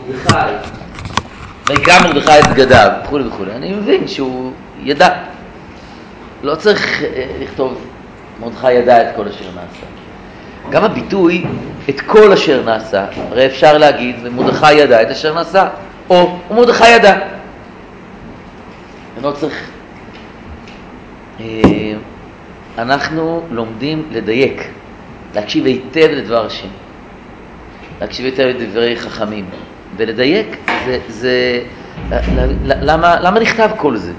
מרדכי, ויקרא מרדכי את בגדיו, וכולי וכולי. אני מבין שהוא ידע. לא צריך לכתוב מרדכי ידע את כל אשר נעשה. גם הביטוי את כל אשר נעשה, הרי אפשר להגיד ומרדכי ידע את אשר נעשה, או ומרדכי ידע. אני לא צריך. אנחנו לומדים לדייק, להקשיב היטב לדבר השם, להקשיב היטב לדברי חכמים, ולדייק למה נכתב כל זה?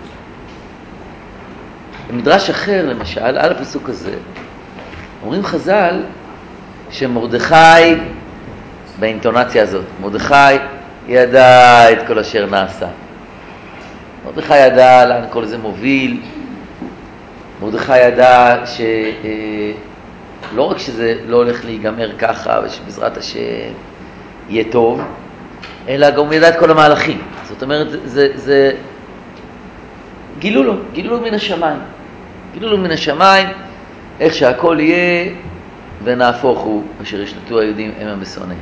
במדרש אחר למשל, על הפסוק הזה, אומרים חז"ל שמרדכי, באינטונציה הזאת, מרדכי ידע את כל אשר נעשה. מרדכי ידע לאן כל זה מוביל, מרדכי ידע שלא רק שזה לא הולך להיגמר ככה ושבעזרת השם יהיה טוב, אלא גם הוא ידע את כל המהלכים. זאת אומרת, זה גילו לו מן השמיים. גילו לו מן השמיים איך שהכל יהיה, ונהפוך הוא אשר ישלטו היהודים הם בשונאיהם.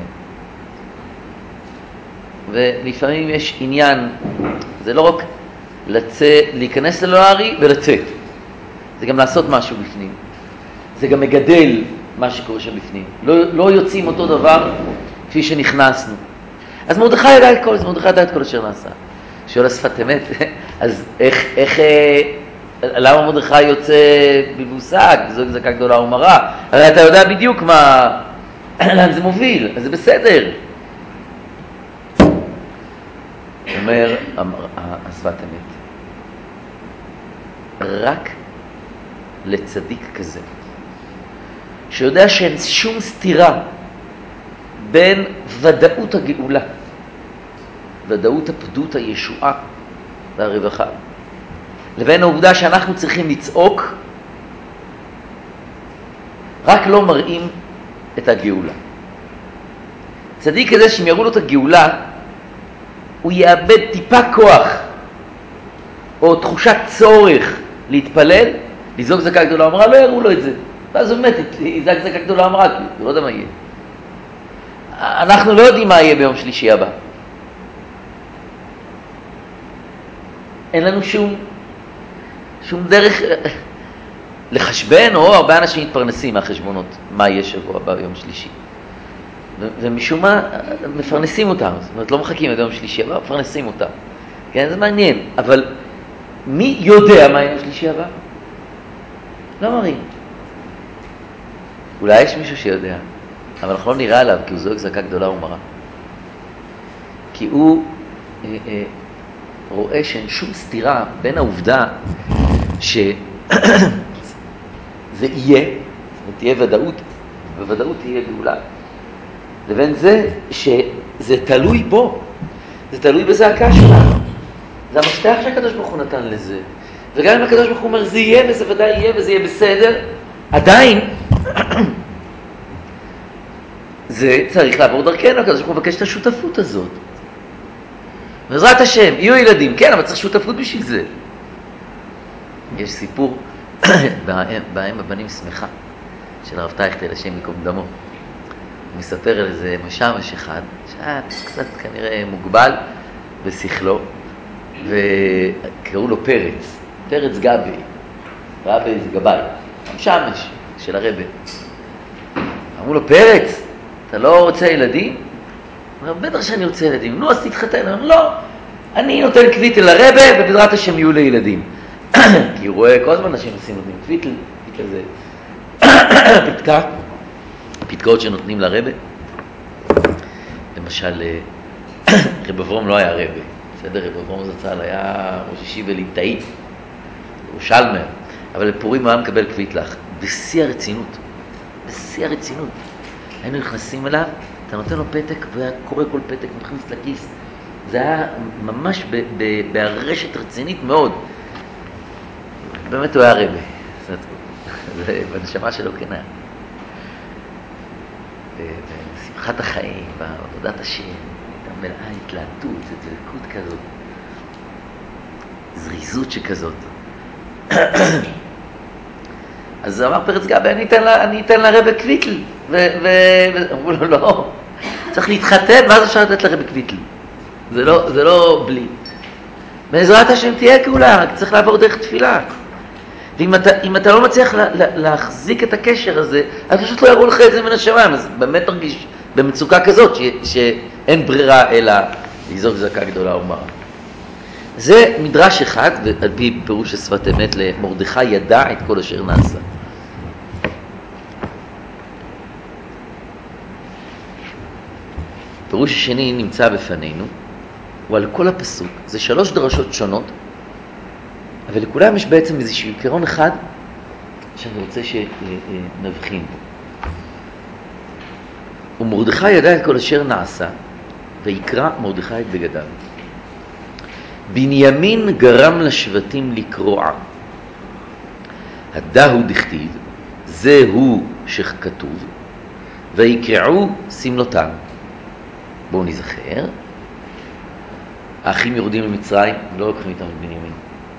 ולפעמים יש עניין, זה לא רק להיכנס ללוארי ולצאת, זה גם לעשות משהו בפנים, זה גם מגדל מה שקורה שם בפנים, לא יוצאים אותו דבר כפי שנכנסנו. אז מרדכי ידע את כל זה, מרדכי ידע את כל אשר נעשה. שואל השפת אמת, אז למה מרדכי יוצא בלבוסק, זו זעקה גדולה ומרה? הרי אתה יודע בדיוק לאן זה מוביל, אז זה בסדר. אומר השפת אמת, רק לצדיק כזה, שיודע שאין שום סתירה בין ודאות הגאולה, ודאות הפדות הישועה והרווחה, לבין העובדה שאנחנו צריכים לצעוק, רק לא מראים את הגאולה. צדיק כזה שהם יראו לו את הגאולה, הוא יאבד טיפה כוח או תחושת צורך להתפלל, לזעוק זעקה גדולה ומרה, לא יראו לו את זה. ואז הוא באמת יזעק זעקה גדולה ומרה, כי הוא לא יודע מה יהיה. אנחנו לא יודעים מה יהיה ביום שלישי הבא. אין לנו שום דרך לחשבן, או הרבה אנשים מתפרנסים מהחשבונות מה יהיה שבוע הבא ביום שלישי. ומשום מה מפרנסים אותם, זאת אומרת לא מחכים עד יום שלישי הבא, מפרנסים אותם. כן, זה מעניין, אבל מי יודע מה יום שלישי הבא? לא מראים. אולי יש מישהו שיודע, אבל אנחנו לא נראה עליו, כי הוא זועק זעקה גדולה ומרה. כי הוא רואה שאין שום סתירה בין העובדה שזה יהיה, תהיה ודאות, בוודאות תהיה גאולה, לבין זה שזה תלוי בו, זה תלוי בזעקה שלנו. זה המפתח שהקדוש ברוך הוא נתן לזה. וגם אם הקדוש ברוך הוא אומר זה יהיה וזה ודאי יהיה וזה יהיה בסדר, עדיין זה צריך לעבור דרכנו. הקדוש ברוך הוא מבקש את השותפות הזאת. בעזרת השם, יהיו ילדים, כן, אבל צריך שותפות בשביל זה. יש סיפור בהם הבנים שמחה של הרב טייכטל, השם יקום דמו. הוא מספר על איזה משמש אחד שהיה קצת כנראה מוגבל בשכלו, וקראו לו פרץ גבי, רבי זה גבי, המשמש של הרבי. אמרו לו, פרץ, אתה לא רוצה ילדים? הוא אומר, בטח שאני רוצה ילדים. נו, אז תתחתן. הוא אומר, לא, אני נותן קוויטל לרבי, ובעזרת השם יהיו לילדים. כי הוא רואה כל הזמן אנשים עושים נותנים קוויטל זה פתקאות שנותנים לרבי. למשל, רב אברום לא היה רבי. בסדר, רב אברום זצ"ל היה ראש ישיבה ליטאי, ירושלמי, אבל לפורים הוא היה מקבל קוויטלח, בשיא הרצינות. היינו נכנסים אליו, אתה נותן לו פתק, והיה קורא כל פתק, מכניס לכיס. זה היה ממש בהרשת רצינית מאוד. באמת הוא היה רבי. זה בנשמה שלו כן היה. בשמחת החיים, בעבודת השם, הייתה מלאה התלהטות, דבקות כזאת, זריזות שכזאת. אז אמר פרץ גבי, אני אתן לרבי קוויטל, ואמרו לו, לא, צריך להתחתן, ואז אפשר לתת לכם בקביטל. זה לא בלי. בעזרת השם תהיה גאולה, רק צריך לעבור דרך תפילה. ואם אתה לא מצליח להחזיק את הקשר הזה, אז פשוט לא יראו לך את זה מן השמיים. אז באמת תרגיש במצוקה כזאת שאין ברירה אלא לזעוק זעקה גדולה ומרה. זה מדרש אחד, ועל פי פירוש שפת אמת, למרדכי ידע את כל אשר נעשה. פירוש השני נמצא בפנינו, הוא על כל הפסוק. זה 3 דרשות שונות, אבל לכולם יש בעצם איזשהו עיקרון אחד שאני רוצה שנבחין בו. ומרדכי ידע את כל אשר נעשה, ויקרא מרדכי את בגדיו. בנימין גרם לשבטים לקרוע. הדהו דכתיב, זהו שכתוב, ויקרעו סמלותם. בואו נזכר. האחים יורדים למצרים, לא לוקחים איתם את בנימין.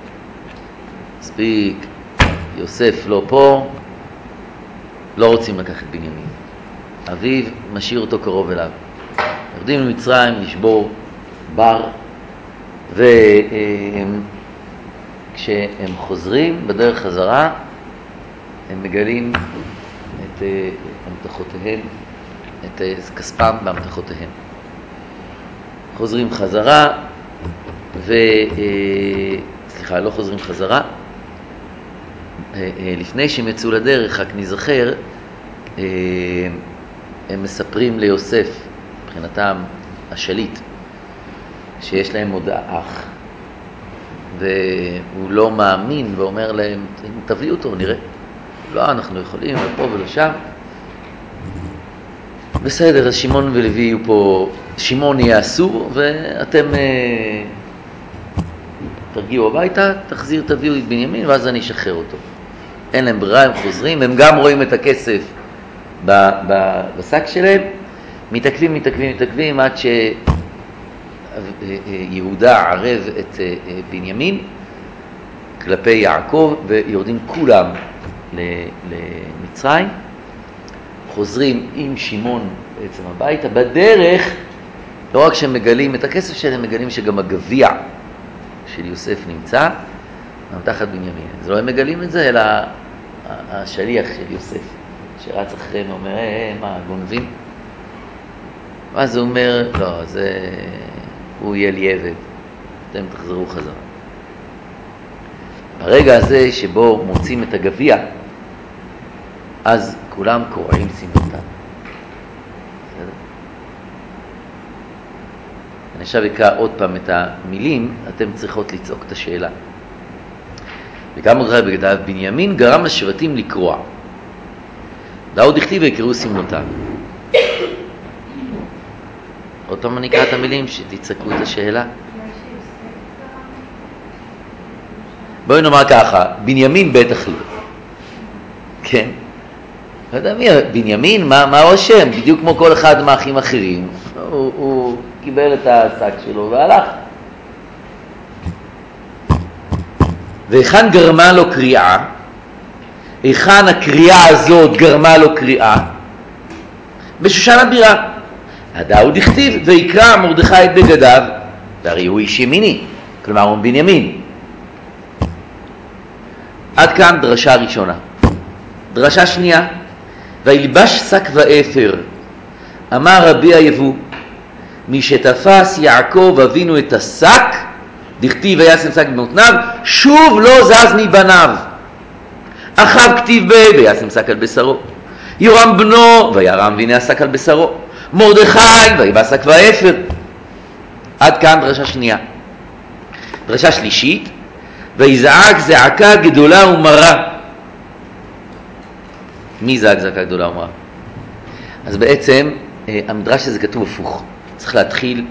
מספיק, יוסף לא פה, לא רוצים לקחת בנימין. אביו משאיר אותו קרוב אליו. יורדים למצרים לשבור בר, וכשהם חוזרים בדרך חזרה, הם מגלים את המתחותיהם, את כספם בהמתחותיהם. חוזרים חזרה, סליחה, לא חוזרים חזרה. לפני שהם יצאו לדרך, רק נזכר, הם מספרים ליוסף, מבחינתם השליט, שיש להם עוד אח, והוא לא מאמין ואומר להם, תביאו אותו, נראה. לא, אנחנו יכולים, לפה ולשם. בסדר, אז שמעון ולוי יהיו פה, שמעון יהיה אסור, ואתם תרגיעו הביתה, תביאו את בנימין, ואז אני אשחרר אותו. אין להם ברירה, הם חוזרים, הם גם רואים את הכסף בשק שלהם, מתעכבים עד שיהודה ערב את בנימין כלפי יעקב, ויורדים כולם למצרים, חוזרים עם שמעון בעצם הביתה. בדרך, לא רק שהם מגלים את הכסף שלהם, מגלים שגם הגביע של יוסף נמצא תחת בנימין. אז לא הם מגלים את זה, אלא השליח של יוסף שרץ אחריהם ואומר, מה, גונבים? ואז הוא אומר, לא, הוא יהיה לי עבד, אתם תחזרו חזרה. ברגע הזה שבו מוצאים את הגביע, אז כולם קוראים סמלותם. אני עכשיו אקרא עוד פעם את המילים, אתם צריכות לצעוק את השאלה. וגם מרדכי בגדיו, בנימין גרם לשבטים לקרוע. דהו דכתיב ויקראו סמלותם. עוד פעם אני אקרא את המילים שתצעקו את השאלה. בואי נאמר ככה, בנימין בטח לא. כן? לא יודע מי, בנימין, מה הוא השם? בדיוק כמו כל אחד מהאחים האחרים. הוא קיבל את השק שלו והלך. והיכן גרמה לו קריאה? היכן הקריאה הזאת גרמה לו קריאה? בשושן הבירה. הדהו דכתיב ויקרא מרדכי את בגדיו, והרי הוא איש ימיני, כלומר הוא בנימין. עד כאן דרשה ראשונה. דרשה שנייה, וילבש שק ואפר, אמר רבי היבוא, מי שתפס יעקב אבינו את השק, דכתיב וישם שק במותניו, שוב לא זז מבניו. אחיו כתיב וישם שק על בשרו. יורם בנו וירם והנה השק על בשרו. מרדכי ויבש שק ואפר. עד כאן דרשה שנייה. דרשה שלישית, ויזעק זעקה גדולה ומרה. מי זעק זעקה גדולה ומרה? אז בעצם המדרש הזה כתוב הפוך. צריך להתחיל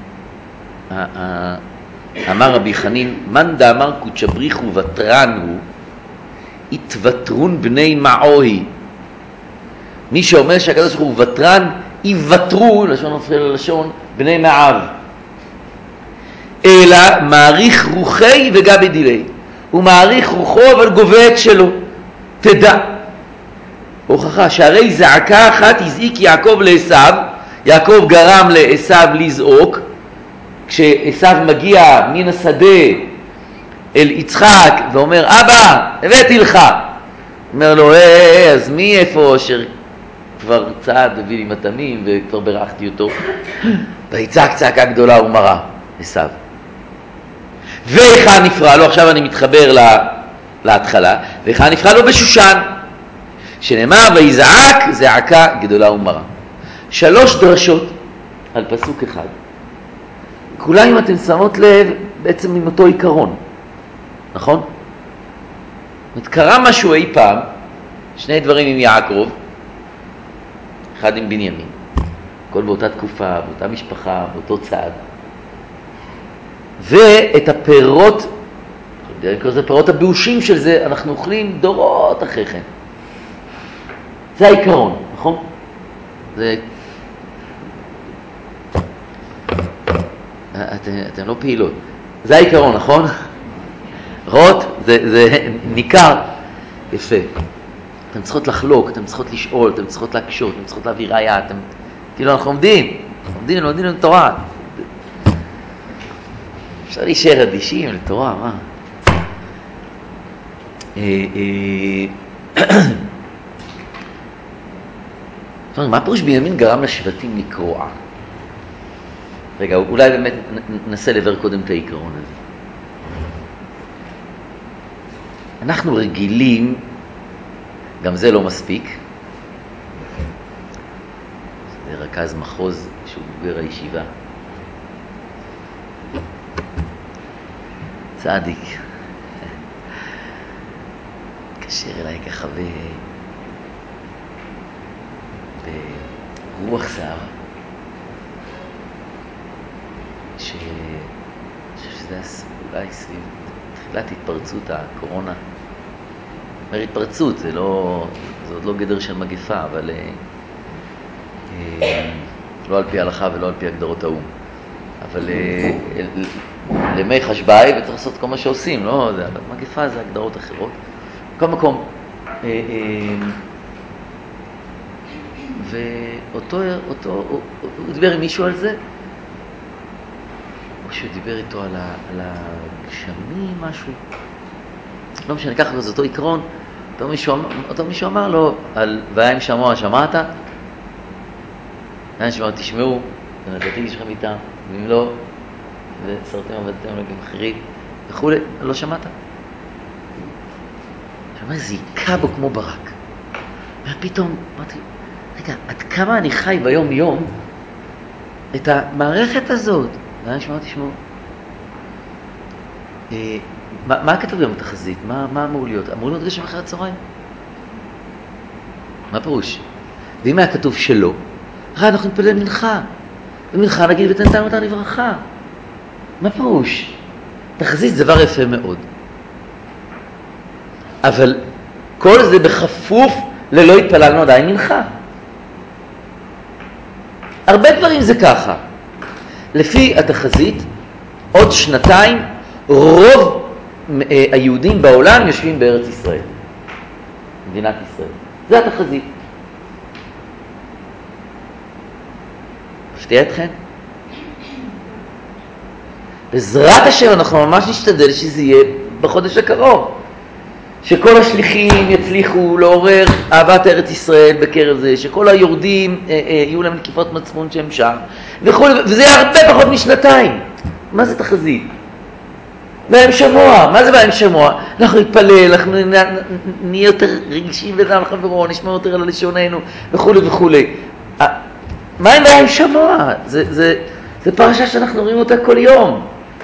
אמר רבי חנין, מן דאמר קודשבריך ובטרן הוא, התוותרון בני מעוי. מי שאומר שהקדוש ברוך הוא ובטרן, יוותרו, לשון מפריע ללשון, בני מעב. אלא מעריך רוחי וגבי דילי. הוא מעריך רוחו אבל גובה את שלו. תדע. הוכחה שהרי זעקה אחת הזעיק יעקב לעשיו, יעקב גרם לעשיו לזעוק, כשעשיו מגיע מן השדה אל יצחק ואומר, אבא, הבאתי לך. אומר לו, אז מי איפה אשר כבר צעד הביא לי מטעמים וכבר ברכתי אותו? ויצעק צעקה גדולה ומרה, עשיו. והיכן נפרע לו, עכשיו אני מתחבר להתחלה, והיכן נפרע לו בשושן, שנאמר ויזעק זעקה גדולה ומרה. 3 דרשות על פסוק אחד. כולם, אם אתם שמות לב, בעצם עם אותו עיקרון, נכון? קרה משהו אי פעם, 2 דברים עם יעקב, אחד עם בנימין, הכל באותה תקופה, באותה משפחה, באותו צעד, ואת הפירות, זה פירות הבאושים של זה, אנחנו אוכלים דורות אחרי כן. זה העיקרון, נכון? זה... אתם לא פעילות. זה העיקרון, נכון? רואות, זה ניכר. יפה. אתם צריכות לחלוק, אתם צריכות לשאול, אתם צריכות להקשות, אתם צריכות להביא ראייה, אתם... כאילו אנחנו לומדים לתורה. אפשר להישאר אדישים לתורה, מה? מה פירוש בנימין גרם לשבטים לקרוע? רגע, אולי באמת ננסה לבר קודם את העיקרון הזה. אנחנו רגילים, גם זה לא מספיק, זה רכז מחוז שהוא בוגר הישיבה, צדיק, קשר אליי ככה ברוח סער, שזה אולי סביב תחילת התפרצות הקורונה. אומר התפרצות, זה עוד לא גדר של מגפה, אבל לא על פי ההלכה ולא על פי הגדרות האו"ם. אבל למי חשבאי וצריך לעשות כל מה שעושים, לא? מגפה זה הגדרות אחרות. בכל מקום. ואותו, הוא דיבר עם מישהו על זה, או שהוא דיבר איתו על הגשמים, משהו. לא משנה, ככה זה אותו עקרון. אותו מישהו אמר לו, והיה עם שמוע, שמעת? היה עם שמוע, תשמעו, ונתתי לשכם איתם, ואם לא, וסרתם עבדתם לגים אחרים, וכו', לא שמעת? שאומר, זה יקע בו כמו ברק. ופתאום, אמרתי, רגע, עד כמה אני חי ביום יום את המערכת הזאת? והיה שמוע, תשמעו. מה כתוב היום בתחזית? מה אמור להיות? אמור להיות גשם אחרי הצהריים? מה פירוש? ואם היה כתוב שלא, אנחנו נתפלל מנחה. ומנחה נגיד ותנתן אותה לברכה. מה פירוש? תחזית זה דבר יפה מאוד. אבל כל זה בכפוף ללא התפללנו עדיין מנחה. הרבה דברים זה ככה. לפי התחזית, עוד 2 רוב היהודים בעולם יושבים בארץ ישראל, מדינת ישראל. זה התחזית. מפתיע אתכם? בעזרת השם אנחנו ממש נשתדל שזה יהיה בחודש הקרוב. שכל השליחים יצליחו לעורר אהבת ארץ ישראל בקרב זה, שכל היורדים יהיו להם נקיפות מצפון שהם שם, וזה יהיה הרבה פחות מ2. מה זה תחזית? בהם שמוע. מה זה בהם שמוע? אנחנו נתפלל, אנחנו נהיה יותר רגישים בדם חברו, נשמע יותר על לשוננו, וכו' וכו'. מה עם בהם שמוע? זה פרשה שאנחנו רואים אותה כל יום.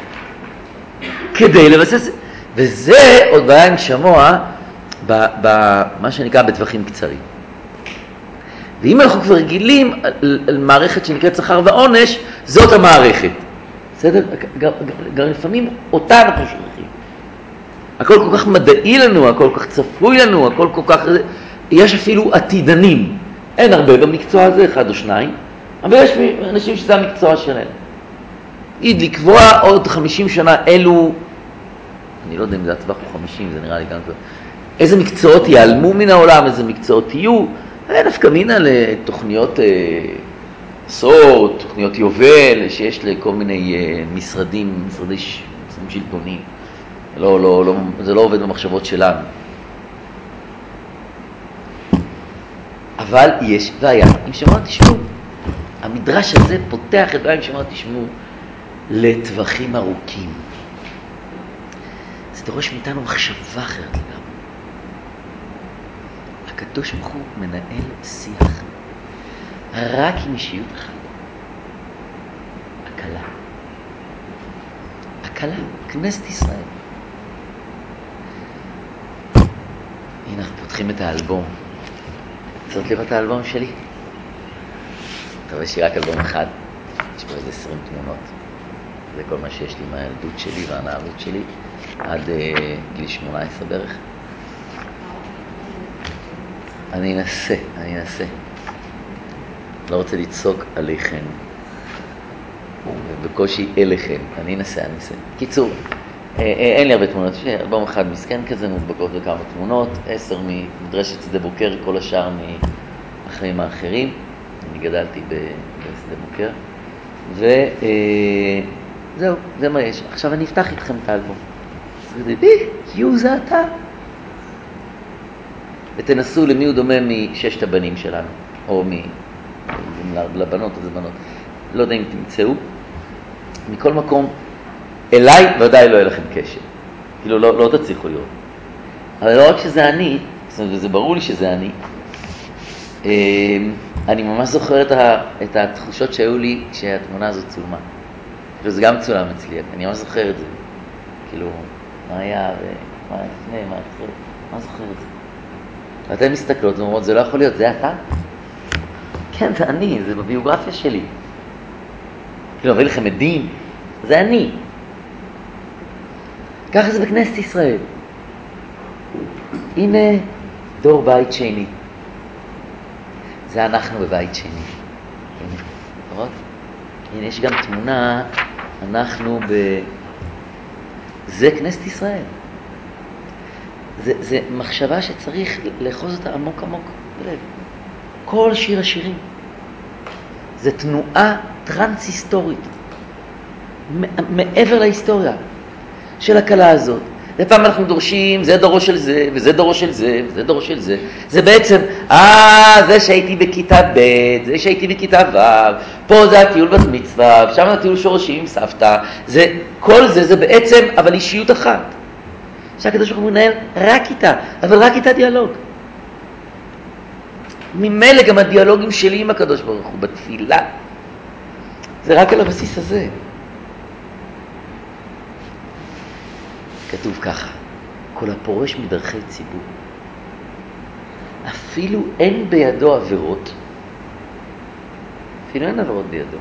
כדי לבסס... וזה עוד בהם שמוע, מה שנקרא בטווחים קצרים. ואם אנחנו כבר רגילים על מערכת שנקראת שכר ועונש, זאת המערכת. בסדר? גם לפעמים אותה אנחנו שוכחים. הכל כל כך מדעי לנו, הכל כל כך צפוי לנו, הכל כל כך... יש אפילו עתידנים. אין הרבה במקצוע הזה, 1 או 2, אבל יש אנשים שזה המקצוע שלהם. לקבוע עוד 50 שנה אלו, אני לא יודע אם זה הטווח הוא 50, זה נראה לי גם כבר. איזה מקצועות ייעלמו מן העולם, איזה מקצועות יהיו. נפקא מינה לתוכניות עשרות, תוכניות יובל שיש לכל מיני משרדים שלטוניים. זה לא עובד במחשבות שלנו. אבל יש בעיה עם שמונה תשמעו. המדרש הזה פותח את בעיה עם שמונה תשמעו לטווחים ארוכים. זה דורש מאיתנו מחשבה אחרת לגמרי. הקדוש ברוך הוא מנהל שיח רק עם אישיות אחת. הקלה, כנסת ישראל. הנה אנחנו פותחים את האלבום. זאת לראות את האלבום שלי. אתה רואה שהיא רק אלבום אחד. יש פה איזה 20 תמונות. זה כל מה שיש לי מהילדות שלי והנערות שלי עד גיל 18 בערך. אני אנסה. לא רוצה לצעוק עליכם. ובקושי אליכם. אני אנסה. קיצור, אין לי הרבה תמונות. יש אלבום אחד מסכן כזה, מודבקות בכמה תמונות, 10 ממדרשת שדה בוקר, כל השאר מהחיים האחרים. אני גדלתי בשדה בוקר. וזהו, זה מה יש. עכשיו אני אפתח איתכם את האלבום. יו, זה אתה. ותנסו למי הוא דומה מששת הבנים שלנו, או לבנות, אז בנות. לא יודע אם תמצאו. מכל מקום, אליי ודאי לא יהיה לכם קשר. כאילו לא תצליחו לראות. אבל לא רק שזה אני, וזה ברור לי שזה אני ממש זוכר את התחושות שהיו לי כשהתמונה הזאת צולמה. זה גם צולם אצלי, אני ממש זוכר את זה. כאילו, מה היה ומה לפני, מה אחרי, מה זוכר את זה? ואתן מסתכלות ואומרות, זה לא יכול להיות, זה אתה? כן, זה אני, זה בביוגרפיה שלי. כאילו, אביא לכם עדים, זה אני. ככה זה בכנסת ישראל. הנה דור בית שני. זה אנחנו בבית שני. הנה, לראות? הנה, יש גם תמונה, אנחנו זה כנסת ישראל. זה מחשבה שצריך לאחוז אותה עמוק עמוק בלב. כל שיר השירים. זה תנועה טרנס-היסטורית. מעבר להיסטוריה של הקלה הזאת. לפעמים אנחנו דורשים, זה דורו של זה, וזה דורו של זה, וזה דורו של זה. זה בעצם, זה שהייתי בכיתה ב', זה שהייתי בכיתה ו', פה זה הטיול בת מצווה, שם זה הטיול שורשים עם סבתא. כל זה בעצם, אבל אישיות אחת. שהקדוש ברוך הוא מנהל רק איתה, אבל רק איתה דיאלוג. ממילא גם הדיאלוגים שלי עם הקדוש ברוך הוא בתפילה. זה רק על הבסיס הזה. כתוב ככה, כל הפורש מדרכי ציבור, אפילו אין בידו עבירות, אפילו אין עבירות בידו.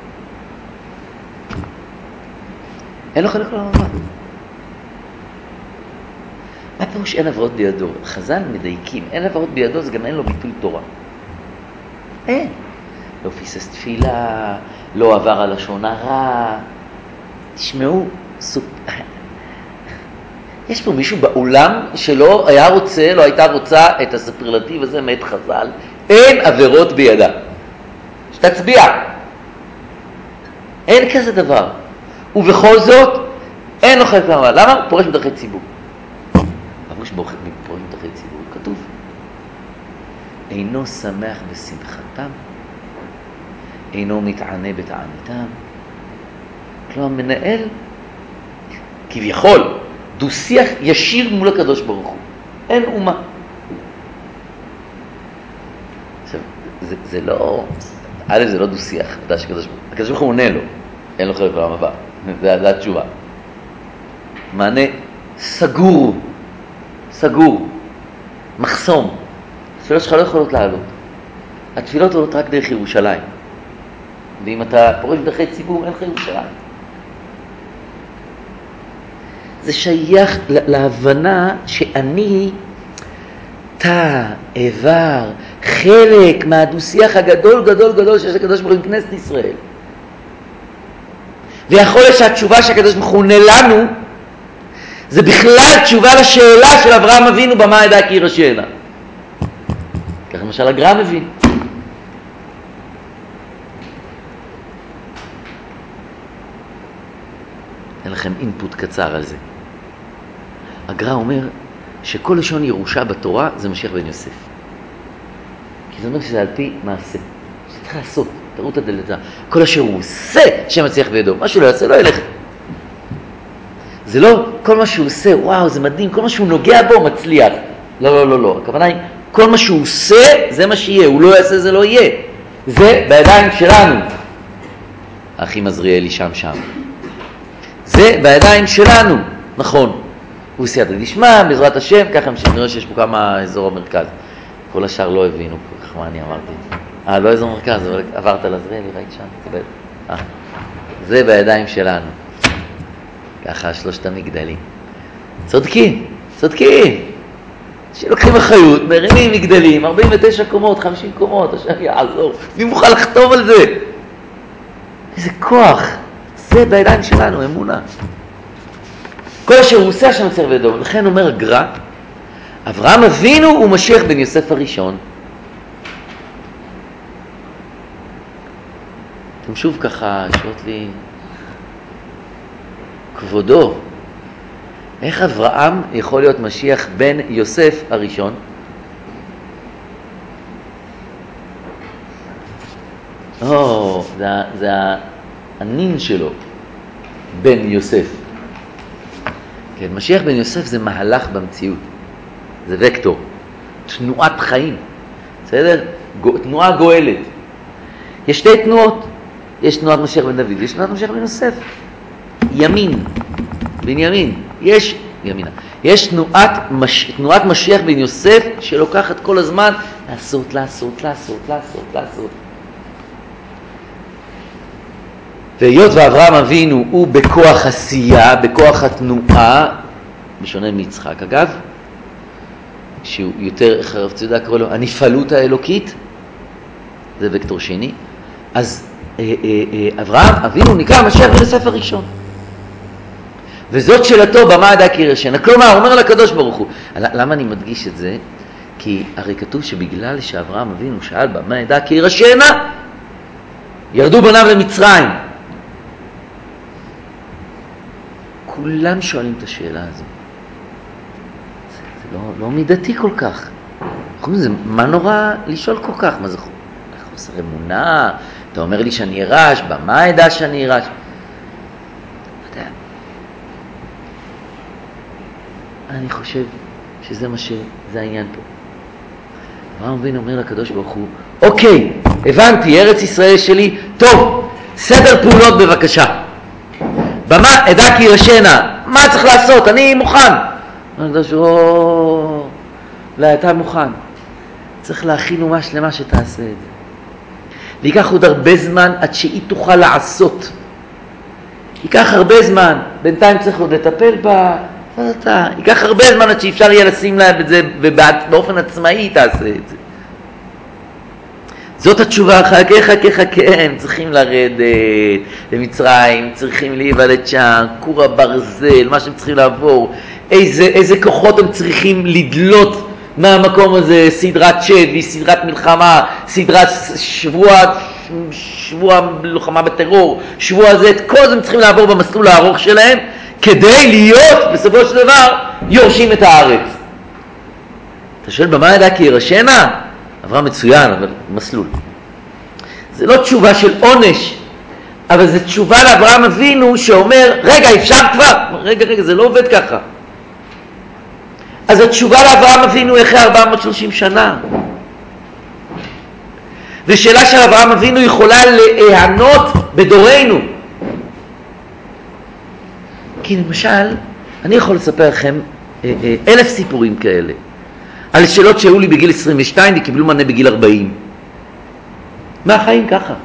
אין לו חלק לעולם הבא. מה פירוש אין עבירות בידו? חז"ל מדייקים, אין עבירות בידו, זה גם אין לו ביטול תורה. אין. לא פיסס תפילה, לא עבר על לשון הרע. תשמעו, יש פה מישהו בעולם שלא היה רוצה, לא הייתה רוצה את הספרלטיב הזה מאת חז"ל. אין עבירות בידה. שתצביע. אין כזה דבר. ובכל זאת, אין לו חלק לעולם. למה? פורש מדרכי ציבור. אמרו שפורש מדרכי ציבור, כתוב. אינו שמח בשמחתם, אינו מתענה בתעניתם. כלומר, מנהל, כביכול, דו-שיח ישיר מול הקדוש ברוך הוא. אין אומה. עכשיו, זה לא, זה לא דו-שיח. הקדוש ברוך הוא עונה לו. אין לו חלק לעולם הבא. זה התשובה. מענה סגור. מחסום. התפילות שלך לא יכולות לעלות. התפילות עולות רק דרך ירושלים. ואם אתה פורש בדרכי ציבור, אין לך ירושלים. זה שייך להבנה שאני תא, איבר, חלק מהדו-שיח הגדול שיש לקדוש ברוך הוא עם כנסת ישראל. ויכול להיות שהתשובה שהקדוש ברוך הוא עונה לנו, זה בכלל תשובה לשאלה של אברהם אבינו במה ידע כי ירשנה. כך למשל הגר"א מבין. אין לכם אינפוט קצר על זה. הגר"א אומר שכל לשון ירושה בתורה זה משיח בן יוסף. כי זה אומר שזה על פי מעשה. שצריך לעשות, תראו את הדלתה. כל אשר הוא עושה שמצליח בידו. מה שהוא לא יעשה לא ילך. זה לא כל מה שהוא עושה, וואו זה מדהים, כל מה שהוא נוגע בו מצליח. לא, לא, לא, לא. הכוונה היא, כל מה שהוא עושה זה מה שיהיה, הוא לא יעשה זה לא יהיה. זה בידיים שלנו. האחים עזריאלי שם. זה בידיים שלנו, נכון. הוא סייעתא דשמיא, בעזרת השם, ככה נראה שיש פה כמה אזור המרכז. כל השאר לא הבינו כל כך מה אני אמרתי. לא אזור מרכז, אבל עברת לעזריאלי, ראית שם? זה בידיים שלנו. ככה שלושת המגדלים. צודקים. שלוקחים אחריות, מרימים מגדלים, 49 קומות, 50 קומות, השם יעזור. מי מוכן לחתום על זה? איזה כוח. זה בידיים שלנו, אמונה. כל אשר הוא עושה השם מצליח בידו. לכן אומר הגר"א, אברהם אבינו הוא משיח בן יוסף הראשון. אתם שוב ככה שואלות לי, כבודו, איך אברהם יכול להיות משיח בן יוסף הראשון? זה הנין שלו, בן יוסף. כן, משיח בן יוסף זה מהלך במציאות, זה וקטור, תנועת חיים, בסדר? תנועה גואלת. יש שתי תנועות, יש תנועת משיח בן דוד, יש תנועת משיח בן יוסף. ימין, בנימין, יש ימינה. יש תנועת משיח בן יוסף שלוקחת כל הזמן לעשות. והיות ואברהם אבינו הוא בכוח עשייה, בכוח התנועה, בשונה מיצחק אגב, שהוא יותר, איך הרב ציודה קורא לו, הנפעלות האלוקית, זה וקטור שני, אז אברהם אבינו נקרא משיח בן יוסף הראשון. וזאת שאלתו במה ידע כי ירשנה. כלומר, אומר לקדוש ברוך הוא, למה אני מדגיש את זה? כי הרי כתוב שבגלל שאברהם אבינו שאל במה ידע כי ירשנה, ירדו בניו למצרים. כולם שואלים את השאלה הזו. זה לא מידתי כל כך. מה נורא לשאול כל כך? מה זה חוסר אמונה? אתה אומר לי שאני ירש, במה ידע שאני ירש? אני חושב שזה זה העניין פה. אברהם אבינו אומר לקדוש ברוך הוא, אוקיי, הבנתי, ארץ ישראל שלי, טוב, סדר פעולות בבקשה. במה אדע כי ירשנה, מה צריך לעשות? אני מוכן. הקדוש ברוך לא, אתה מוכן. צריך להכין אומה שלמה שתעשה את זה. ויקח עוד הרבה זמן עד שהיא תוכל לעשות. ייקח הרבה זמן, בינתיים צריך עוד לטפל בה. ייקח הרבה זמן עד שאפשר יהיה לשים להם את זה ובאופן עצמאי תעשה את זה. זאת התשובה, חכה, הם צריכים לרדת למצרים, צריכים להיוולד שם, קור הברזל, מה שהם צריכים לעבור, איזה כוחות הם צריכים לדלות מהמקום הזה, סדרת שבי, סדרת מלחמה, סדרת שבוע מלחמה בטרור, שבוע זה, את כל זה הם צריכים לעבור במסלול הארוך שלהם, כדי להיות בסופו של דבר יורשים את הארץ. אתה שואל במה ידע כי ירשנה? אברהם מצוין, אבל מסלול. זה לא תשובה של עונש, אבל זה תשובה לאברהם אבינו שאומר, רגע, אפשר כבר? רגע, זה לא עובד ככה. אז התשובה לאברהם אבינו אחרי 430 שנה. ושאלה של אברהם אבינו יכולה להיענות בדורנו. כי למשל, אני יכול לספר לכם 1000 סיפורים כאלה. על שאלות שהיו לי בגיל 22 וקיבלו מענה בגיל 40. מהחיים ככה.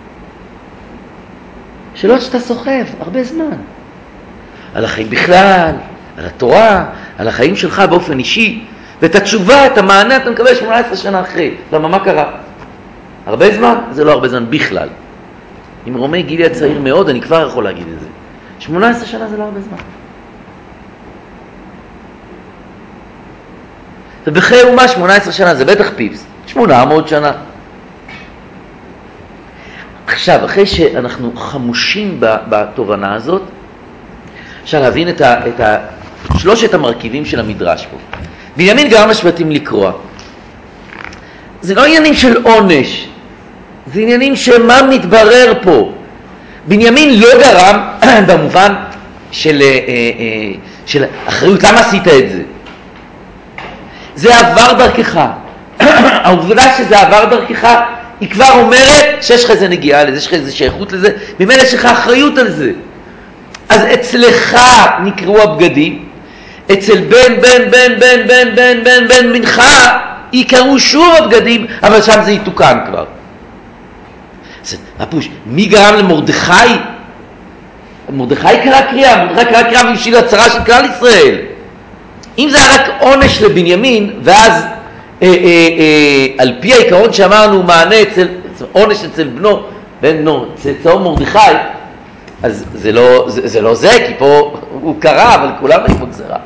שאלות שאתה סוחב הרבה זמן. על החיים בכלל, על התורה, על החיים שלך באופן אישי. ואת התשובה, את המענה, אתה מקבל 18 שנה אחרי. למה, מה קרה? הרבה זמן? זה לא הרבה זמן בכלל. עם רומי גילי הצעיר מאוד, אני כבר יכול להגיד את זה. 18 שנה זה לא הרבה זמן. ובחיי אומה 18 שנה זה בטח פיפס. 800 שנה. עכשיו, אחרי שאנחנו חמושים בתובנה הזאת, אפשר להבין את שלושת המרכיבים של המדרש פה. בנימין גרם לשבטים לקרוע. זה לא עניינים של עונש, זה עניינים שמה מתברר פה. בנימין לא גרם במובן של אחריות, למה עשית את זה? זה עבר דרכך. העובדה שזה עבר דרכך היא כבר אומרת שיש לך איזה נגיעה לזה, יש לך איזה שייכות לזה, ממילא יש לך אחריות על זה. אז אצלך נקראו הבגדים, אצל בן מנך יקראו שוב הבגדים, אבל שם זה יתוקן כבר. הפוש, מי גרם למרדכי? מרדכי קרא קריאה, מרדכי קרא קריאה בשביל הצרה של כלל ישראל. אם זה היה רק עונש לבנימין, ואז על פי העיקרון שאמרנו מענה עונש אצל בנו צאצאו מרדכי, אז זה לא זה, כי פה הוא קרא, אבל כולם היו בגזרה.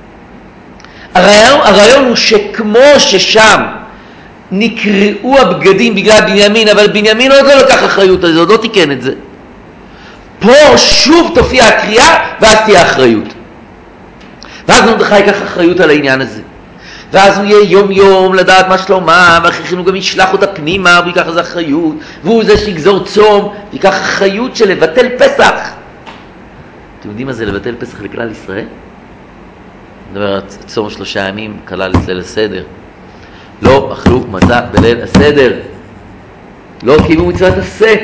הרעיון הוא שכמו ששם נקראו הבגדים בגלל בנימין, אבל בנימין עוד לא לקח אחריות על זה, עוד לא תיקן את זה. פה שוב תופיע הקריאה, ואז תהיה אחריות. ואז מרדכי ייקח אחריות על העניין הזה. ואז הוא יהיה יום יום לדעת מה שלומה, ואחרי הוא גם ישלח אותה פנימה, והוא ייקח איזו אחריות, והוא זה שיגזור צום, ויקח אחריות של לבטל פסח. אתם יודעים מה זה לבטל פסח לכלל ישראל? נדבר על צום 3 ימים, כלל ליל הסדר. לא אכלו מצה בליל הסדר. לא קיימו מצוות עשה.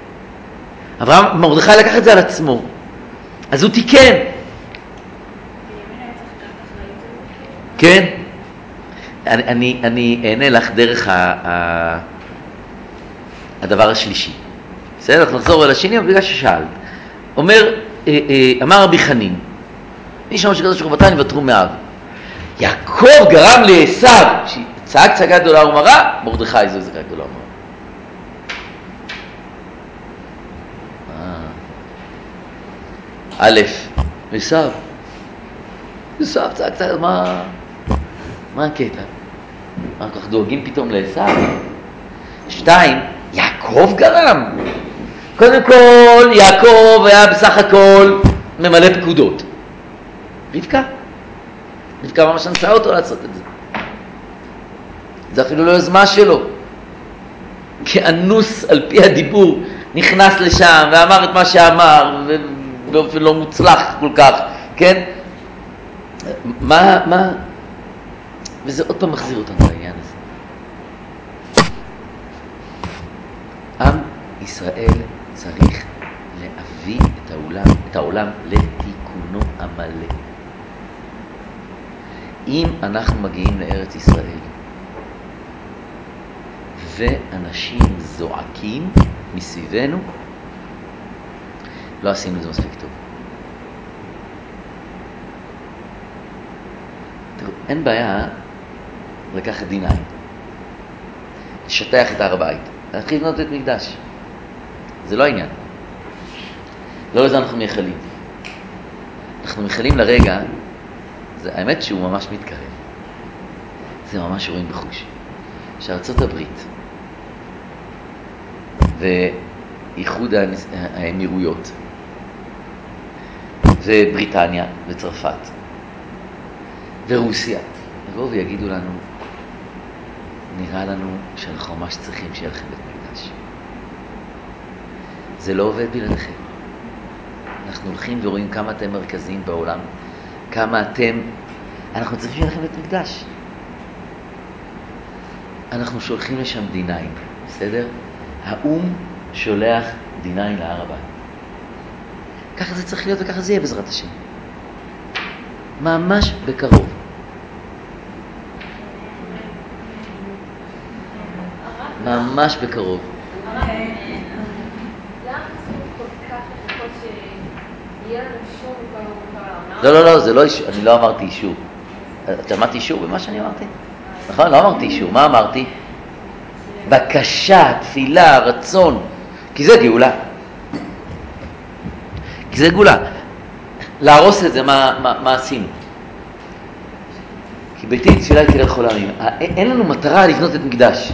מרדכי לקח את זה על עצמו. אז הוא תיקן. כן. אני אענה לך דרך הדבר השלישי. בסדר? אנחנו נחזור על השני, אבל בגלל ששאלת. אמר רבי חנין, מי שאומר שקדוש חובתן יוותרו מאב. יעקב גרם לעשיו, צעק צעקה גדולה ומרה, מרדכי זו צעקה גדולה ומרה. א', עשיו צעק צעקה, מה הקטע? מה כך דואגים פתאום לעשיו? 2, יעקב גרם. קודם כל, יעקב היה בסך הכל ממלא פקודות. רבקה ממש נצאה אותו לעשות את זה. זה אפילו לא יוזמה שלו. כאנוס על פי הדיבור נכנס לשם ואמר את מה שאמר, ובאופן לא מוצלח כל כך, כן? מה? וזה עוד פעם מחזיר אותנו לעניין הזה. עם ישראל צריך להביא את העולם לתיקונו המלא. אם אנחנו מגיעים לארץ ישראל ואנשים זועקים מסביבנו, לא עשינו את זה מספיק טוב. תראו, אין בעיה לקחת D9, לשטח את הר הבית, להתחיל לבנות את מקדש. זה לא העניין. לא לזה אנחנו מייחלים. אנחנו מייחלים לרגע, האמת שהוא ממש מתקרב. זה ממש רואים בחוש. שארצות הברית ואיחוד האמירויות ובריטניה וצרפת ורוסיה יבואו ויגידו לנו, נראה לנו שאנחנו ממש צריכים שיהיה לכם בית מקדש. זה לא עובד בלעדיכם. אנחנו הולכים ורואים כמה אתם מרכזיים בעולם, אנחנו צריכים שיהיה לכם בית מקדש. אנחנו שולחים לשם D9, בסדר? האום שולח D9 להר הבית. ככה זה צריך להיות וככה זה יהיה בעזרת השם. ממש בקרוב. ממש בקרוב. למה חשוב כל כך לחכות שיהיה לנו אישור מכל העולם? לא, זה לא אישור, אני לא אמרתי אישור. אתה אמרתי אישור במה שאני אמרתי? נכון? לא אמרתי אישור, מה אמרתי? בקשה, תפילה, רצון, כי זה גאולה. כי זה גאולה. להרוס את זה, מה עשינו? כי ביתי תפילה יקרה לכל העמים. אין לנו מטרה לבנות את מקדש.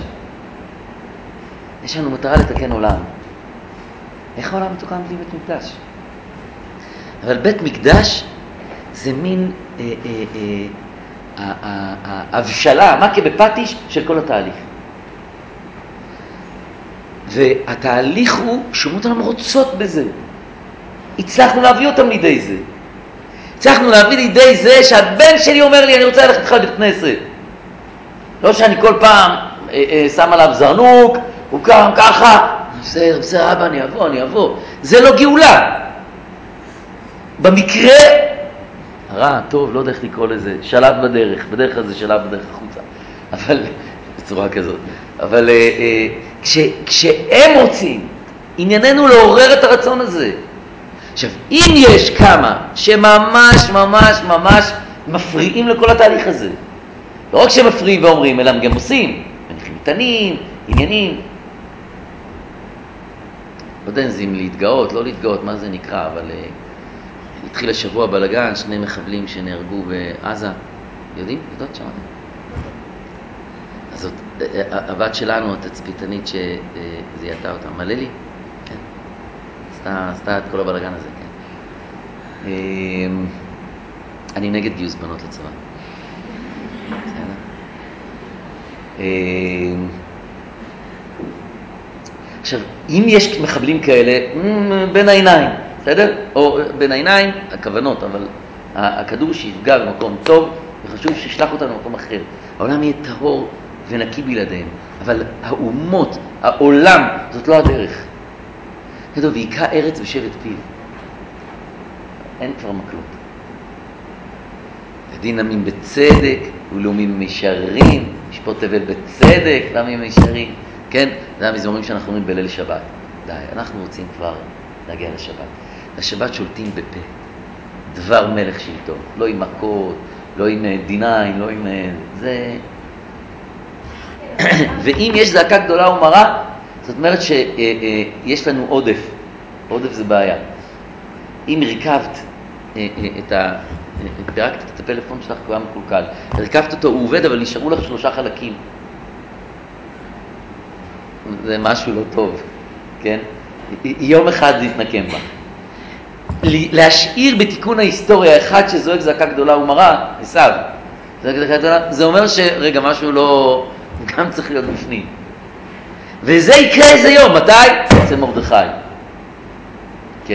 יש לנו מטרה לתקן עולם. איך העולם מתוקן בלי בית מקדש? אבל בית מקדש זה מין ההבשלה, מה כבפטיש של כל התהליך. והתהליך הוא שאומות העולם רוצות בזה. הצלחנו להביא אותם לידי זה. הצלחנו להביא לידי זה שהבן שלי אומר לי, אני רוצה ללכת איתך לבית כנסת. לא שאני כל פעם שם עליו זרנוק, הוא קם ככה, בסדר, אבא, אני אבוא. זה לא גאולה. במקרה, רע, טוב, לא יודע איך לקרוא לזה, שלב בדרך הזה שלב בדרך החוצה. אבל, בצורה כזאת. אבל כשהם רוצים, ענייננו לעורר את הרצון הזה. עכשיו, אם יש כמה שממש ממש ממש מפריעים לכל התהליך הזה, לא רק שמפריעים ואומרים, אלא הם גם עושים, מניחים קטנים, עניינים. לא יודע אם להתגאות, לא להתגאות, מה זה נקרא, אבל התחיל השבוע בלגן, 2 מחבלים שנהרגו בעזה. יודעים? יודעות שמעתם? אז זאת, הבת שלנו, התצפיתנית שזיהתה אותה, מללי, כן. עשתה את כל הבלגן הזה, כן. אני נגד גיוס בנות לצבא. בסדר? עכשיו, אם יש מחבלים כאלה, בין העיניים, בסדר? או בין העיניים, הכוונות, אבל הכדור שיפגע במקום טוב, וחשוב שישלח אותנו במקום אחר. העולם יהיה טהור ונקי בלעדיהם, אבל האומות, העולם, זאת לא הדרך. כתוב, ויקע ארץ בשבט פיו. אין כבר מקלות. ודין עמים בצדק, ולאומים מישרים, משפוט תבל בצדק, לעמים מישרים. כן? זה המזמורים שאנחנו אומרים בליל שבת. די, אנחנו רוצים כבר להגיע לשבת. לשבת שולטים בפה. דבר מלך שלטון. לא עם מכות, לא עם דיניים, לא עם... זה... ואם יש זעקה גדולה ומרה, זאת אומרת שיש לנו עודף. עודף זה בעיה. אם הרכבת פירקת את הפלאפון שלך כבר מקולקל, הרכבת אותו, הוא עובד, אבל נשארו לך 3 חלקים. זה משהו לא טוב, כן? יום אחד זה יתנקם בה. להשאיר בתיקון ההיסטוריה אחד שזועק זעקה גדולה ומרה, עשיו. זה אומר שרגע, משהו לא... גם צריך להיות בפנים. וזה יקרה איזה יום, מתי? אצל מרדכי. כן.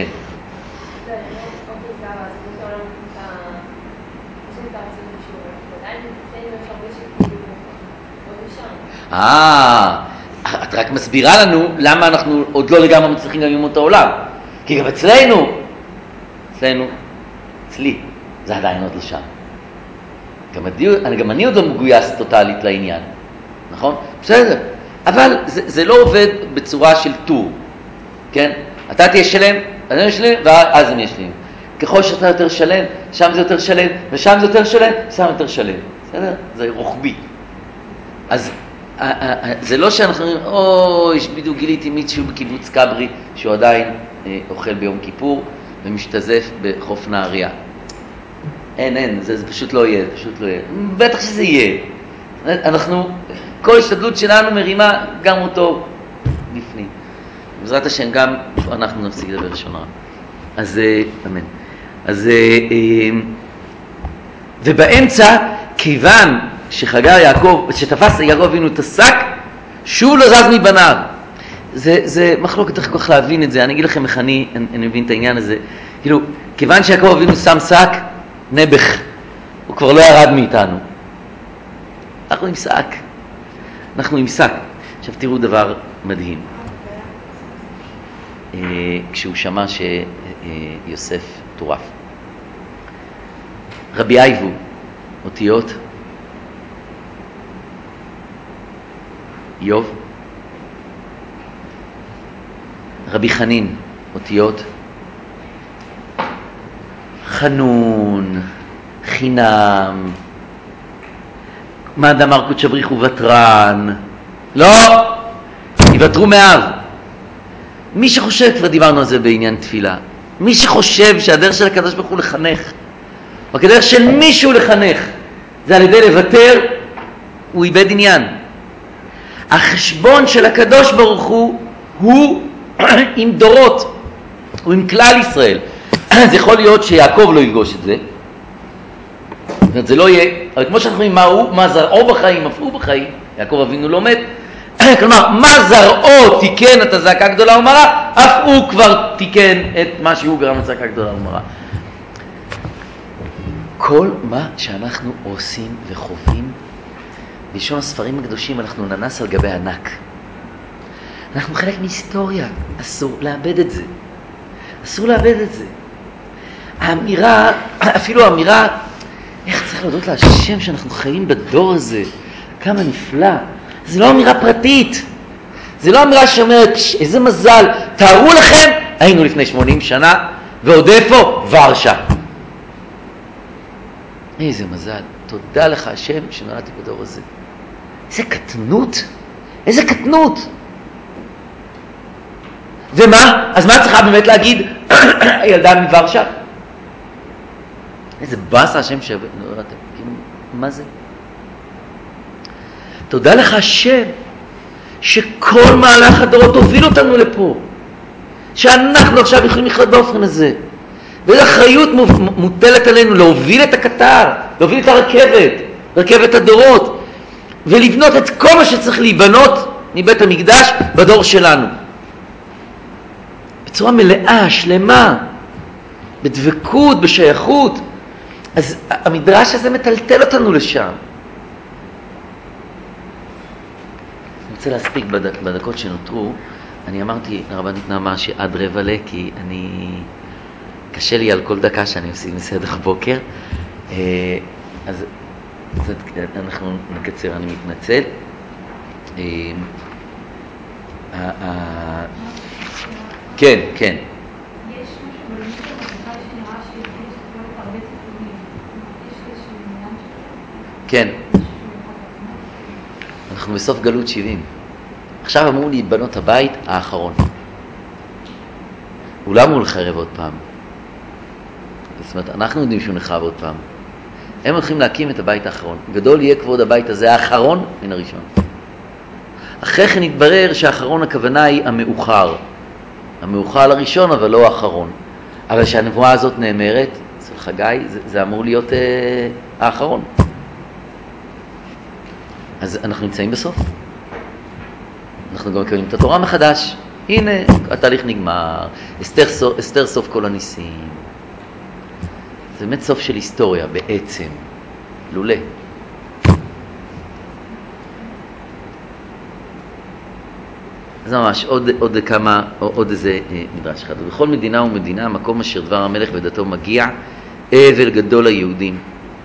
את רק מסבירה לנו למה אנחנו עוד לא לגמרי מצליחים גם ללמוד את העולם. כי גם אצלי, זה עדיין עוד לא שם. גם אני עוד לא מגויס טוטלית לעניין, נכון? בסדר, אבל זה לא עובד בצורה של טור, כן? אתה תהיה שלם, אני אהיה שלם, ואז אני אהיה שלם. ככל שאתה יותר שלם, שם זה יותר שלם, ושם זה יותר שלם, שם יותר שלם. בסדר? זה רוחבי. אז זה לא שאנחנו אומרים, בדיוק גיליתי מישהו בקיבוץ קברי, שהוא עדיין אוכל ביום כיפור, ומשתזף בחוף נהריה. אין, זה פשוט לא יהיה, בטח שזה יהיה. אנחנו, כל השתדלות שלנו מרימה גם אותו בפנים. בעזרת השם גם אנחנו נפסיק לדבר לשון הרע. אז אמן. אז ובאמצע, כיוון שחגר יעקב, שתפס יעקב אבינו את השק, שוב לא זז מבניו. זה מחלוקת איך כל כך להבין את זה. אני אגיד לכם איך אני מבין את העניין הזה. כאילו, כיוון שיעקב אבינו שם שק, נבח, הוא כבר לא ירד מאיתנו. אנחנו עם שק. עכשיו תראו דבר מדהים. כשהוא שמע שיוסף טורף. רבי אייבו, אותיות איוב. רבי חנין, אותיות חנון, חינם. מה דאמר קודש בריך הוא ותרן? לא, יוותרו מאב. מי שחושב, כבר דיברנו על זה בעניין תפילה, מי שחושב שהדרך של הקדוש ברוך הוא לחנך, או כדרך של מישהו לחנך, זה על ידי לוותר, הוא איבד עניין. החשבון של הקדוש ברוך הוא עם דורות, הוא עם כלל ישראל. אז יכול להיות שיעקב לא יפגוש את זה. זאת אומרת, זה לא יהיה, אבל כמו שאנחנו רואים מה זרעו בחיים, אף הוא בחיים, יעקב אבינו לא מת. כלומר, מה זרעו תיקן את הזעקה גדולה ומרה, אף הוא כבר תיקן את מה שהוא גרם לזעקה גדולה ומרה. כל מה שאנחנו עושים וחווים, בלשון הספרים הקדושים אנחנו ננס על גבי ענק. אנחנו חלק מהיסטוריה, אסור לאבד את זה. אסור לאבד את זה. האמירה, אפילו האמירה, איך צריך להודות להשם שאנחנו חיים בדור הזה, כמה נפלא. זה לא אמירה פרטית. זה לא אמירה שאומרת, איזה מזל, תארו לכם, היינו לפני 80 שנה, ועוד איפה? ורשה. איזה מזל, תודה לך השם שנולדתי בדור הזה. איזה קטנות, איזה קטנות. ומה? אז מה צריכה באמת להגיד ילדה מוורשה? איזה בסה השם שנולדתי, מה זה? תודה לך השם שכל מהלך הדורות הוביל אותנו לפה, שאנחנו עכשיו יכולים לחיות באופן הזה, ואיזו אחריות מוטלת עלינו להוביל את הקטר, להוביל את הרכבת, רכבת הדורות, ולבנות את כל מה שצריך להיבנות מבית המקדש בדור שלנו בצורה מלאה, שלמה, בדבקות, בשייכות. אז המדרש הזה מטלטל אותנו לשם. אני רוצה להספיק בדקות שנותרו. אני אמרתי לרבנית נעמה שעד 11:45, כי קשה לי על כל דקה שאני עושה מסדר בוקר. אז אנחנו נקצר, אני מתנצל. כן, כן. יש משהו בלימוד שנראה שיש הרבה סיפורים. יש איזשהו עניין שלו? כן. אנחנו בסוף גלות 70. עכשיו אמור להתבנות הבית האחרון. אולם הוא לחרב עוד פעם. זאת אומרת, אנחנו יודעים שהוא נחרב עוד פעם. הם הולכים להקים את הבית האחרון. גדול יהיה כבוד הבית הזה האחרון מן הראשון. אחרי כן התברר שהאחרון הכוונה היא המאוחר. המאוחר לראשון, אבל לא האחרון. אבל שהנבואה הזאת נאמרת, אצל חגי, זה אמור להיות האחרון. אז אנחנו נמצאים בסוף. אנחנו גם מקבלים את התורה מחדש. הנה, התהליך נגמר. אסתר סוף כל הניסים. זה באמת סוף של היסטוריה, בעצם. לולא. זה ממש עוד איזה מדרש אחד. ובכל מדינה ומדינה, מקום אשר דבר המלך ודתו מגיע, אבל גדול ליהודים.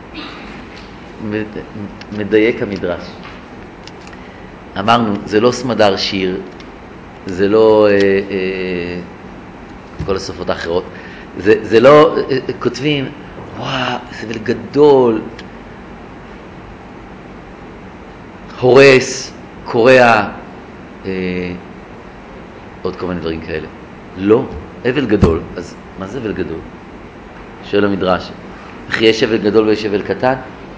מדייק המדרש. אמרנו, זה לא סמדר שיר, זה לא כל השפות האחרות, זה לא כותבים, וואו, סבל גדול, הורס, קורע, עוד כל מיני דברים כאלה. לא, אבל גדול. אז מה זה אבל גדול? שואל המדרש. וכי יש אבל גדול ויש אבל קטן?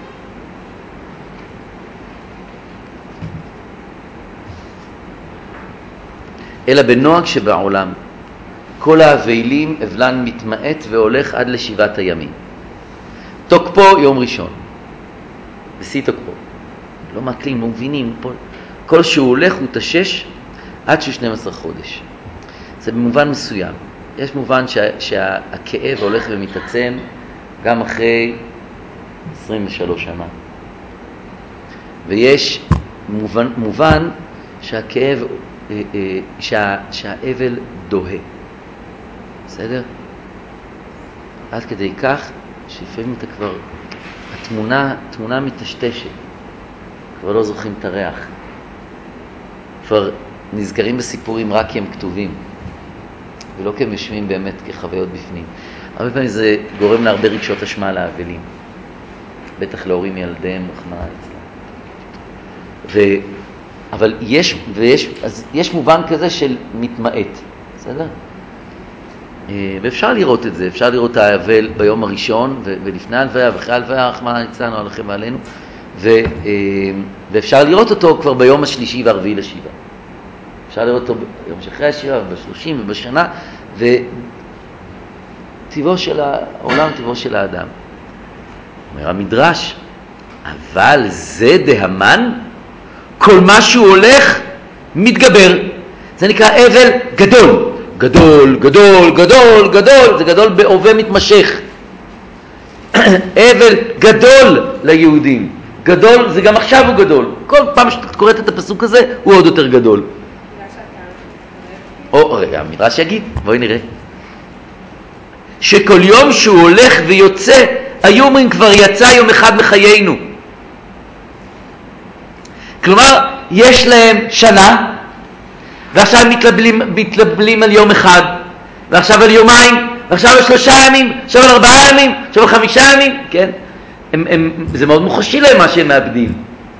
אלא בנוהג שבעולם כל האבלים אבלן מתמעט והולך עד לשבעת הימים. תוקפו יום ראשון. בשיא תוקפו. לא מעכלים, לא מבינים. כל שהוא הולך הוא תשש עד שהוא 12 חודש. זה במובן מסוים. יש מובן שהכאב הולך ומתעצם גם אחרי 23 שנה. ויש מובן שהכאב, שהאבל דוהה. בסדר? עד כדי כך שלפעמים אתה כבר, התמונה מטשטשת. כבר לא זוכרים את הריח. כבר נזכרים בסיפורים רק כי הם כתובים, ולא כי הם יושבים באמת כחוויות בפנים. הרבה פעמים זה גורם להרבה רגשות אשמה לאבלים. בטח להורים ילדיהם, רחמנא ליצלן. אבל יש מובן כזה של מתמעט, בסדר? ואפשר לראות את זה, אפשר לראות את האבל ביום הראשון, ולפני הלוויה, ואחרי הלוויה, רחמנא ליצלן, עליכם ועלינו, ואפשר לראות אותו כבר ביום השלישי והרביעי לשבעה. אפשר לראות אותו ביום שאחרי השבעה, וב30 ובשנה, ותראו טבעו של העולם, טבעו של האדם. אומר המדרש, אבל זה דהמן, כל מה שהוא הולך מתגבר. זה נקרא אבל גדול. גדול, גדול, גדול, גדול, זה גדול בהווה מתמשך. אבל גדול ליהודים. גדול זה גם עכשיו הוא גדול. כל פעם שאתה קוראת את הפסוק הזה הוא עוד יותר גדול. רגע, המדרש יגיד, בואי נראה. שכל יום שהוא הולך ויוצא, היו אומרים כבר יצא יום אחד מחיינו. כלומר, יש להם שנה, ועכשיו הם מתלבלים על יום אחד, ועכשיו על יומיים, ועכשיו על 3 ימים, עכשיו על 4 ימים, עכשיו על 5 ימים, כן? זה מאוד מוחשי להם מה שהם מאבדים.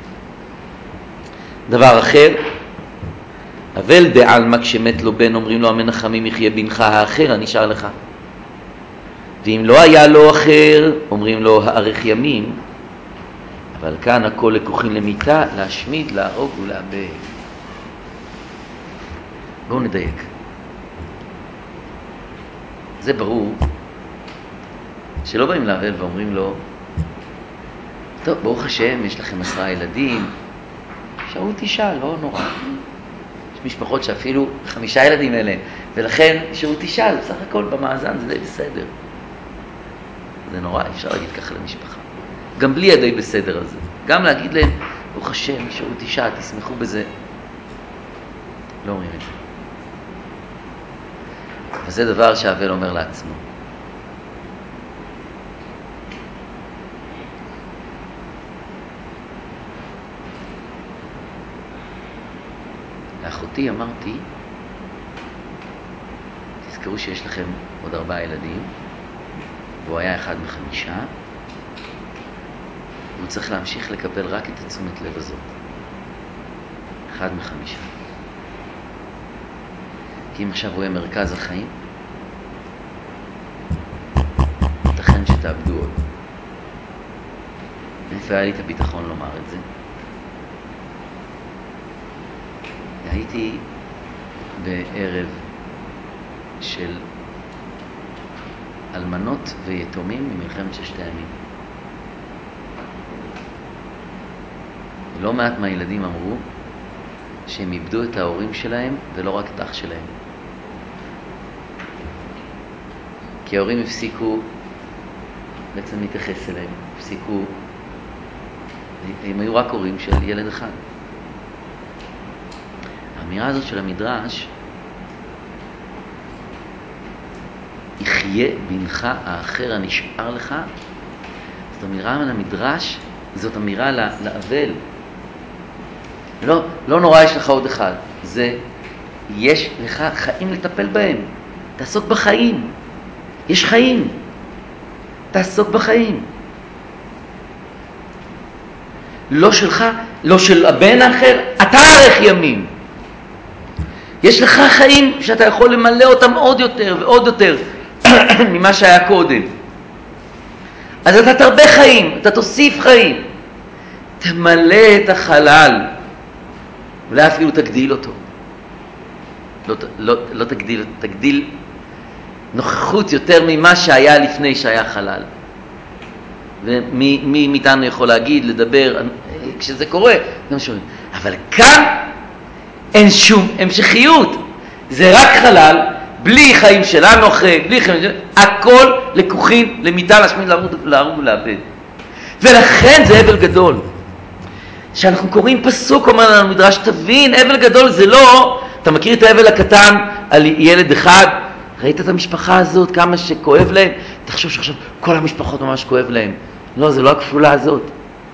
דבר אחר, אבל דעלמא כשמת לו בן, אומרים לו המנחמים יחיה בנך, האחר הנשאר לך. ואם לא היה לו אחר, אומרים לו הארך ימים. אבל כאן הכל לקוחים למיתה, להשמיד, להרוג ולאבד. בואו נדייק. זה ברור שלא באים לאבל ואומרים לו, טוב, ברוך השם, יש לכם 10 ילדים, שאול תשאל, לא נורא. יש משפחות שאפילו 5 ילדים אלה, ולכן שאול תשאל, בסך הכל במאזן זה די בסדר. זה נורא, אפשר להגיד ככה למשפחה. גם בלי הדי בסדר הזה. גם להגיד להם, ברוך השם, שאול תשאל, תשמחו בזה. לא אומרים את זה. וזה דבר שהאבל אומר לעצמו. לאחותי אמרתי, תזכרו שיש לכם עוד 4 ילדים, והוא היה 1 מ5, והוא צריך להמשיך לקבל רק את התשומת לב הזאת. 1 מ5. כי אם עכשיו הוא יהיה מרכז החיים, ייתכן שתאבדו עוד. איפה היה לי את הביטחון לומר את זה? הייתי בערב של אלמנות ויתומים ממלחמת 6 הימים. לא מעט מהילדים אמרו שהם איבדו את ההורים שלהם ולא רק את אח שלהם. כי ההורים הפסיקו בעצם להתייחס אליהם, הפסיקו, הם היו רק הורים של ילד אחד. האמירה הזאת של המדרש, יחיה בנך האחר הנשאר לך, זאת אמירה מן המדרש, זאת אמירה לאבל. לא נורא יש לך עוד אחד, זה יש לך חיים לטפל בהם, תעסוק בחיים, יש חיים, תעסוק בחיים. לא שלך, לא של הבן האחר, אתה ערך ימים. יש לך חיים שאתה יכול למלא אותם עוד יותר ועוד יותר ממה שהיה קודם. אז אתה תרבה חיים, אתה תוסיף חיים. תמלא את החלל. אולי אפילו תגדיל אותו. לא תגדיל נוכחות יותר ממה שהיה לפני שהיה חלל. ומי מאיתנו יכול להגיד, לדבר, כשזה קורה, גם שומעים. אבל כאן אין שום המשכיות. זה רק חלל, בלי חיים שלנו אחרי, בלי חיים שלנו, הכל לקוחים למיטה, להשמיד, להרוג ולאבד. ולכן זה אבל גדול. כשאנחנו קוראים פסוק, אומר לנו מדרש, תבין, אבל גדול זה לא, אתה מכיר את האבל הקטן על ילד אחד, ראית את המשפחה הזאת, כמה שכואב להם, תחשוב שעכשיו כל המשפחות ממש כואב להם. לא, זה לא הכפולה הזאת.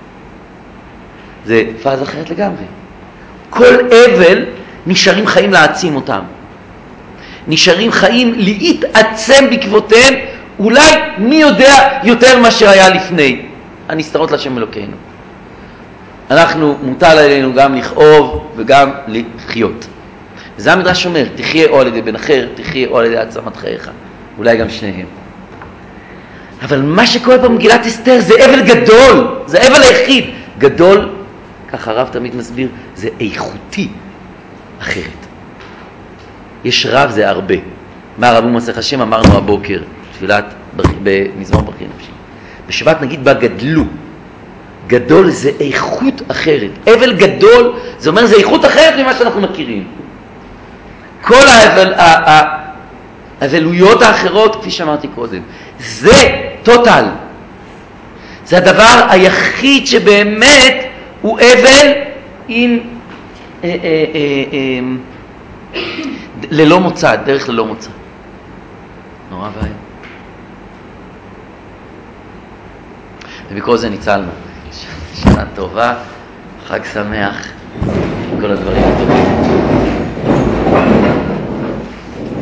זה פאזה אחרת לגמרי. כל אבל נשארים חיים להעצים אותם. נשארים חיים להתעצם בעקבותיהם, אולי מי יודע יותר מה שהיה לפני. הנסתרות לשם אלוקינו. אנחנו, מוטל עלינו גם לכאוב וגם לחיות. וזה המדרש אומר, תחיה או על ידי בן אחר, תחיה או על ידי עצמת חייך. אולי גם שניהם. אבל מה שקורה במגילת אסתר זה אבל גדול, זה אבל היחיד. גדול, ככה הרב תמיד מסביר, זה איכותי אחרת. יש רב זה הרבה. מה רבו מסך השם אמרנו הבוקר, במזמור ברכי נפשי. בשבת נגיד בה גדלו. גדול זה איכות אחרת. אבל גדול, זה אומר זה איכות אחרת ממה שאנחנו מכירים. כל האבלויות האחרות, כפי שאמרתי קודם, זה טוטל. זה הדבר היחיד שבאמת הוא אבל עם ללא מוצא, דרך ללא מוצא. נורא בעיה. ובכל זה ניצלנו. שנה טובה, חג שמח, כל הדברים הטובים.